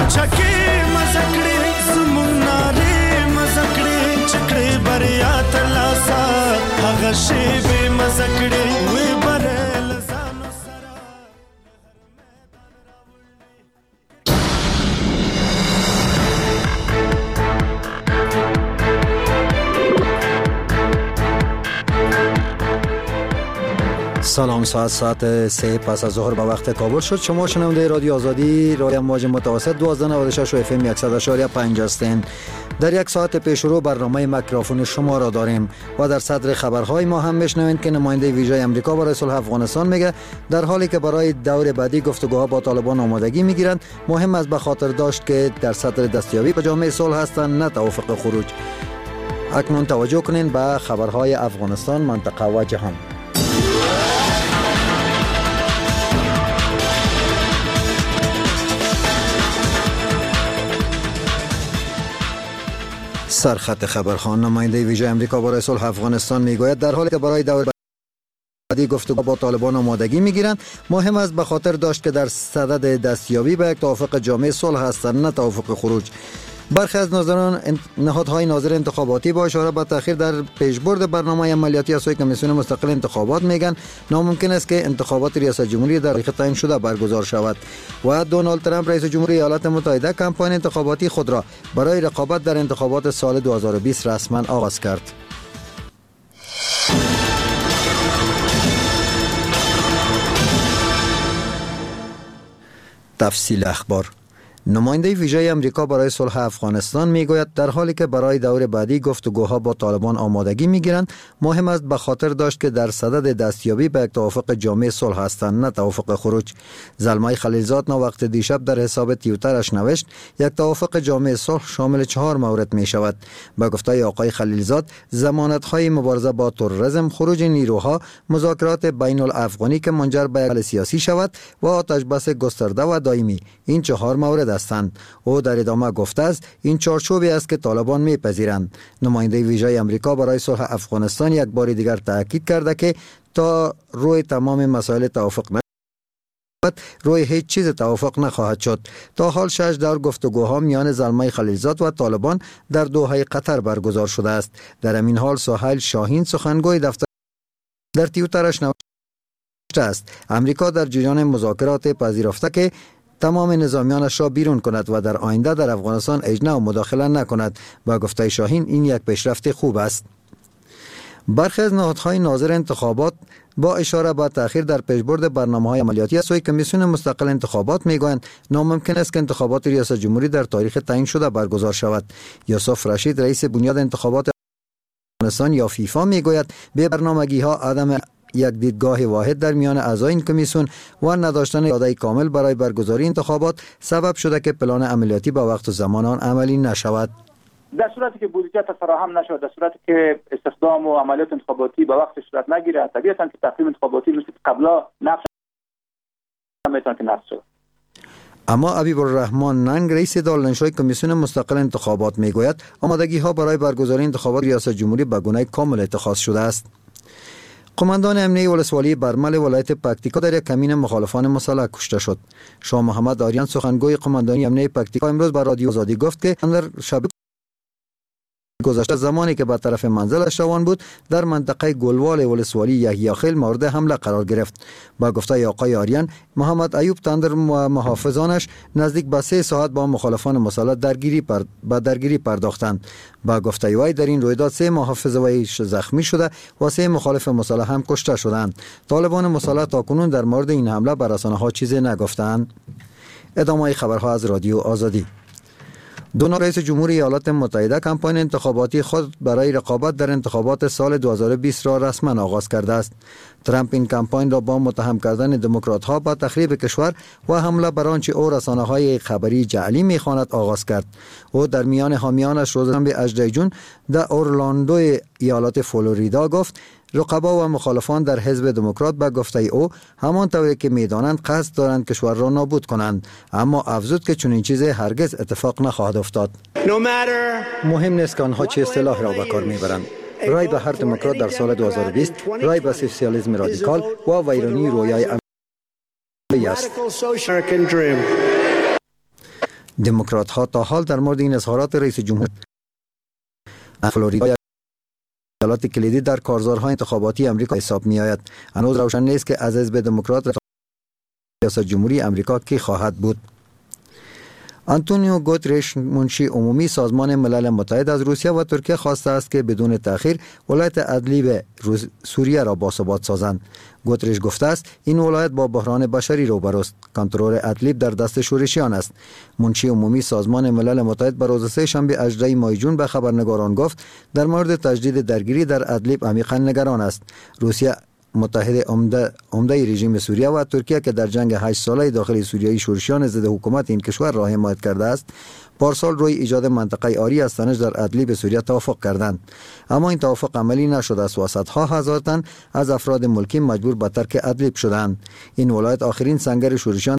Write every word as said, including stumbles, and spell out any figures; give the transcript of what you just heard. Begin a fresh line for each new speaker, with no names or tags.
چکه مزکړې زمون ناره مزکړې چکړې بریا تلاسا هغه شی به مزکړې وې برل زانو سرا
سلام. ساعت ساعت سه پس از ظهر به وقت کابل شد. شما شنونده رادیو آزادی رای امواج متوسط دوازده نود و شش و اف ام صد و پنج هستین. در یک ساعت پیش رو برنامه میکروفون شما را داریم و در صدر خبرهای ما هم میشنوید که نماینده ویژه امریکا برای صلح افغانستان میگه در حالی که برای دور بعدی گفتگوها با طالبان آمادگی میگیرند، مهم است به خاطر داشت که در صدر دستیابی به جامعه صلح هستند، نه توافق خروج. اکنون توجه کنین به خبرهای افغانستان، منطقه و جهان. سرخط خبرخوان. نماینده ویژه امریکا برای صلح افغانستان میگوید در حالی که برای دور بعدی گفتگو با طالبان آمادگی میگیرند، مهم است به خاطر داشت که در صدد دستیابی به یک توافق جامع صلح هستند، نه توافق خروج. برخی از ناظران نهادهای ناظر انتخاباتی با اشاره به تأخیر در پیشبرد برنامه عملیاتی از سوی کمیسیون مستقل انتخابات میگن ناممکن است که انتخابات ریاست جمهوری در تاریخ تعیین شده برگزار شود و دونالد ترامپ رئیس جمهور ایالات متحده کمپاین انتخاباتی خود را برای رقابت در انتخابات سال دو هزار و بیست رسما آغاز کرد. تفصیل اخبار. نماینده ویژه امریکا برای صلح افغانستان میگوید در حالی که برای دور بعدی گفتگوها با طالبان آمادگی میگیرند، مهم است به خاطر داشت که در صدد دستیابی به یک توافق جامع صلح هستند، نه توافق خروج. زلمای خلیلزاد وقت دیشب در حساب توییترش نوشت یک توافق جامع صلح شامل چهار مورد می شود. به گفته آقای خلیلزاد، ضمانت‌های مبارزه با تروریسم، خروج نیروها، مذاکرات بین الافغانی که منجر به حل سیاسی شود و آتش بس گسترده و دائمی، این چهار مورد هستند. او در ادامه گفته است این چارچوبی است که طالبان میپذیرند. نماینده ویژه امریکا برای صلح افغانستان یک بار دیگر تاکید کرده که تا روی تمام مسائل توافق نشود، روی هیچ چیز توافق نخواهد شد. تا حال شش دور گفتگوها میان زلمای خلیلزاد و طالبان در دوحه قطر برگزار شده است. در همین حال سهیل شاهین سخنگوی دفتر در توییترش نوشته است امریکا در جریان مذاکرات پذیرفته که تمام نظامیانش را بیرون کند و در آینده در افغانستان اجنه و مداخله نکند. با گفته شاهین این یک پیشرفت خوب است. برخی از نهادهای ناظر انتخابات با اشاره به تأخیر در پیشبرد برنامه‌های عملیاتی از سوی کمیسیون مستقل انتخابات میگویند ناممکن است که انتخابات ریاست جمهوری در تاریخ تعیین شده برگزار شود. یوسف رشید رئیس بنیاد انتخابات افغانستان یا فیفا میگوید به برنامه‌گی‌ها عدم یک دیدگاه واحد در میان اعضای این کمیسیون و نداشتن اراده کامل برای برگزاری انتخابات سبب شده که پلان عملیاتی با وقت و زمان آن عملی نشود.
در صورتی که بودجه فراهم نشود، در صورتی که استخدام و عملیات انتخاباتی با وقت صورت نگیرد، طبیعتاً که تقویم انتخاباتی مثل قبلا نقش میتونه که نقش شود.
اما حبیب الرحمن ننگ رئیس دارالانشای کمیسیون مستقل انتخابات میگوید آمادگی ها برای برگزاری انتخابات ریاست جمهوری به گونه کامل اتخاذ شده است. قماندان امنیه ولسوالی برمل ولایت پکتیکا در یک کمین مخالفان مسلح کشته شد. شاه محمد آریان سخنگوی قماندانی امنیه پکتیکا امروز به رادیو آزادی گفت که در شب گذشته زمانی که به طرف منزلش روان بود در منطقه گلوال ولسوالی یحیی مورد حمله قرار گرفت. با گفته آقای آریان، محمد ایوب تندر و محافظانش نزدیک به سه ساعت با مخالفان مسلح درگیری پر... به درگیری پرداختند. با گفته وی در این رویداد سه محافظ وی زخمی شده و سه مخالف مسلح هم کشته شدند. طالبان مسلح تاکنون در مورد این حمله به رسانه‌ها چیزی نگفتند. ادامه خبرها از رادیو آزادی. دونالد رئیس جمهور ایالات متحده کمپاین انتخاباتی خود برای رقابت در انتخابات سال دو هزار و بیست را رسما آغاز کرده است. ترامپ این کمپاین را با متهم کردن دموکرات ها به تخریب کشور و حمله بر آنچه او رسانه های خبری جعلی می‌خواند آغاز کرد. او در میان حامیانش روز شنبه هجدهم جون در اورلاندو ایالات فلوریدا گفت رقبا و مخالفان در حزب دموکرات به گفته او همانطوری که می‌دانند قصد دارند کشور را نابود کنند، اما افزود که چنین چیزی هرگز اتفاق نخواهد افتاد. مهم نیست که آنها چه اصطلاح را به کار می‌برند. رای به هر دموکرات در سال دو هزار و بیست رای به سوسیالیسم رادیکال و ویرانی رویای امریکایی است. دموکرات ها تا حال در مورد این اظهارات رئیس جمهور فلوریدا ایالات کلیدی در کارزارهای انتخاباتی امریکا حساب می آید. هنوز روشن نیست که از حزب دموکرات ریاست جمهوری امریکا کی خواهد بود. آنتونیو گوترش منشی عمومی سازمان ملل متحد از روسیه و ترکیه خواسته است که بدون تأخیر ولایت ادلیب سوریه را باثبات سازند. گوترش گفته است این ولایت با بحران بشری روبروست. کنترل ادلیب در دست شورشیان است. منشی عمومی سازمان ملل متحد بر روز سه‌شنبه هجدهم ماه جون به خبرنگاران گفت در مورد تجدید درگیری در ادلیب عمیقا نگران است. روسیه متحد عمده عمده رژیم سوریه و ترکیه که در جنگ هشت ساله داخل سوریه شورشیان ضد حکومت این کشور را حمایت کرده است، پارسال روی ایجاد منطقه آری از تنش در ادلیب سوریه توافق کردند، اما این توافق عملی نشده است و صدها هزار تن از افراد ملکی مجبور به ترک ادلیب شدند. این ولایت آخرین سنگر شورشیان